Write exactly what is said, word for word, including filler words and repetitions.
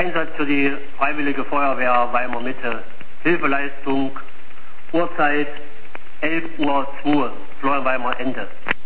Einsatz für die Freiwillige Feuerwehr Weimar Mitte. Hilfeleistung, Uhrzeit elf Uhr zwei, Florian Weimar, Ende.